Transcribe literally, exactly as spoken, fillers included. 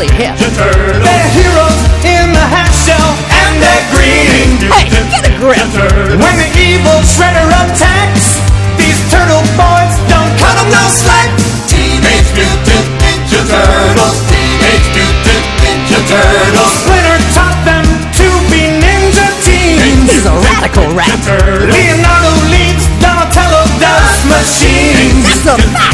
really hip. They're heroes in the half shell and they're green. Hey, get a grip. When the evil Shredder attacks, these turtle boys don't cut them no slack. Teenage Mutant Ninja Turtles. Teenage Mutant Ninja Turtles. Splinter taught them to be ninja teens. He's a radical rat. Leonardo leads, Donatello does machines. That's a fact.